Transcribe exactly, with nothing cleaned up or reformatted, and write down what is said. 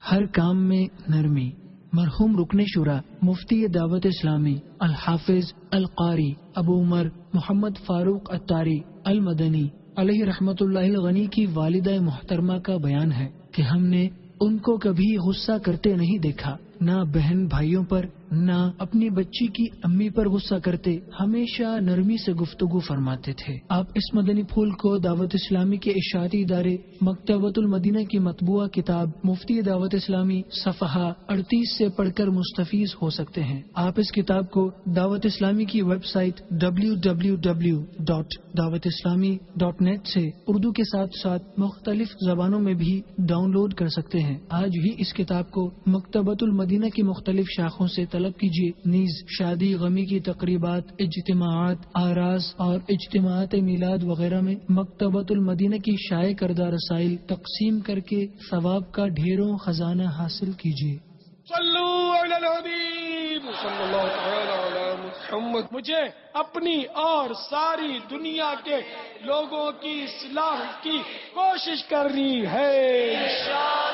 ہر کام میں نرمی. مرحوم رکن شورا مفتی دعوت اسلامی الحافظ القاری ابو عمر محمد فاروق اتاری المدنی علیہ رحمت اللہ الغنی کی والدہ محترمہ کا بیان ہے کہ ہم نے ان کو کبھی غصہ کرتے نہیں دیکھا، نہ بہن بھائیوں پر، نہ اپنی بچی کی امی پر غصہ کرتے، ہمیشہ نرمی سے گفتگو فرماتے تھے. آپ اس مدنی پھول کو دعوت اسلامی کے اشاعتی ادارے مکتبۃ المدینہ کی مطبوعہ کتاب مفتی دعوت اسلامی صفحہ اڑتیس سے پڑھ کر مستفیض ہو سکتے ہیں. آپ اس کتاب کو دعوت اسلامی کی web site W W W dot Dawat Islami dot net سے اردو کے ساتھ ساتھ مختلف زبانوں میں بھی ڈاؤن لوڈ کر سکتے ہیں. آج ہی اس کتاب کو مکتبۃ المدینہ کی مختلف شاخوں سے طلب کیجیے. نیز شادی غمی کی تقریبات، اجتماعات، آراس اور اجتماعات میلاد وغیرہ میں مکتبۃ المدینہ کی شائع کردہ رسائل تقسیم کر کے ثواب کا ڈھیروں خزانہ حاصل کیجیے. صلو علی الحبیب صلی اللہ تعالی علی محمد. مجھے اپنی اور ساری دنیا کے لوگوں کی اصلاح کی کوشش کرنی ہے.